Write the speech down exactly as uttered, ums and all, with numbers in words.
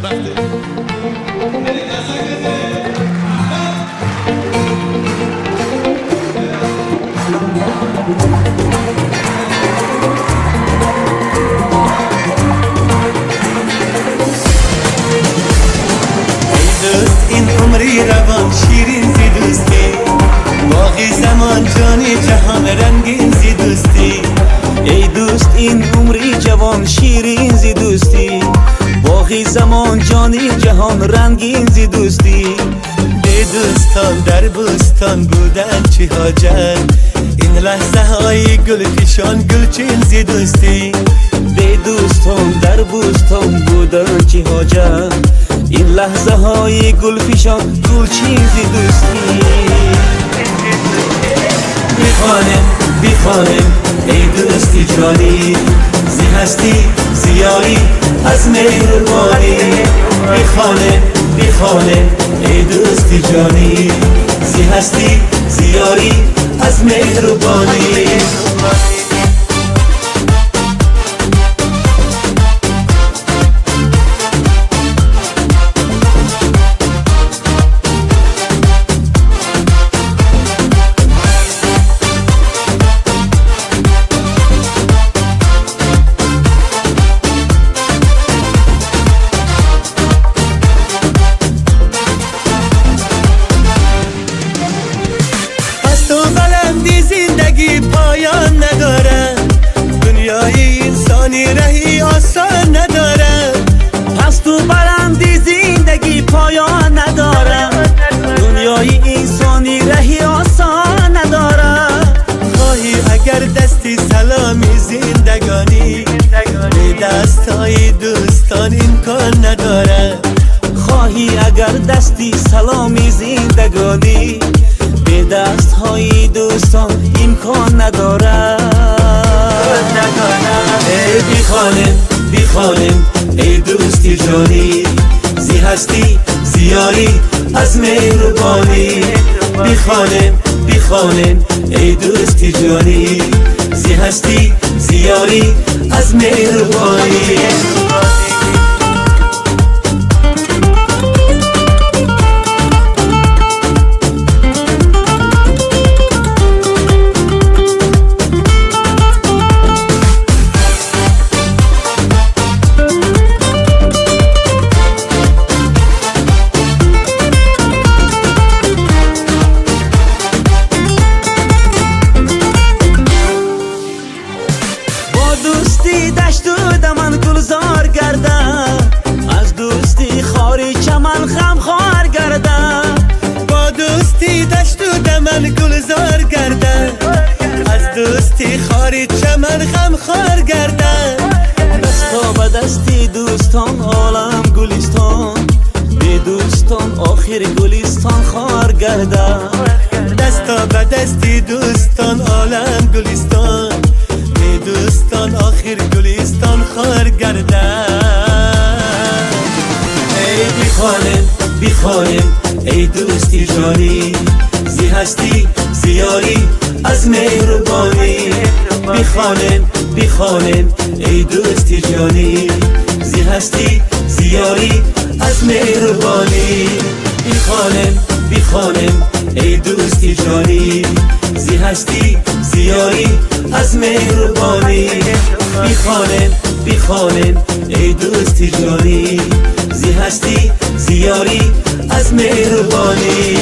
این عمری روان شیرین زی دوستی، باقی زمان جانی جهان رنگین زی دوستی. ای دوست این عمری جوان شیرین زی دوستی، باقی زمان جانی جهان رنگین زی دوستی. به دوستان در بستان بودن چی حاجت، این لحظه های گل پیشان گلچین زی دوستی. به دوستان در بستان بودن چی حاجت، این لحظه های گل پیشان گل چیزی دوستی. بخوانم بخوانم ای دوستی جانی، زی هستی زیاری از مهربانی. بخوانم بخوانم ای دوستی جانی، زی هستی زیاری از مهربانی. زندگی پایان نداره، دنیای انسانی رهی آسان نداره. پس تو بلندی زندگی پایان نداره، دنیای انسانی رهی آسان نداره. خواهی اگر دستی سلامی زندگانی، به دستای دوستان امکان نداره. خواهی اگر دستی سلامی زندگانی، به دست های دوستان امکان نداره. ای بخوانم بخوانم ای دوستی جانی، زی هستی زیاری از مهربانی. بخوانم بخوانم ای دوستی جانی، زی هستی زیاری از مهربانی. دوستی دشت و دمن گلزار گردن، از دوستی خاری چمن غم خوار گردن. با دوستی دشت و دمن گلزار گردن، از دوستی خاری چمن غم خوار گردن. دستا به دستی دوستان عالم گلستان، به دوستان آخر گلستان خوار گردن. دستا به دستی دوستان عالم گلستان، دوستان آخر گلستان خار گردن. ای بخوانم بخوانم ای دوستی جانی، زی هستی زیاری از مهربانی. بخوانم بخوانم ای دوستی جانی، زی هستی زیاری از مهربانی. بخوانم بخوانم ای دوستی جانی، زی هستی زیاری از مهربانی. بخوانم بخوانم ای دوستی جانی، زی هستی زیاری از مهربانی.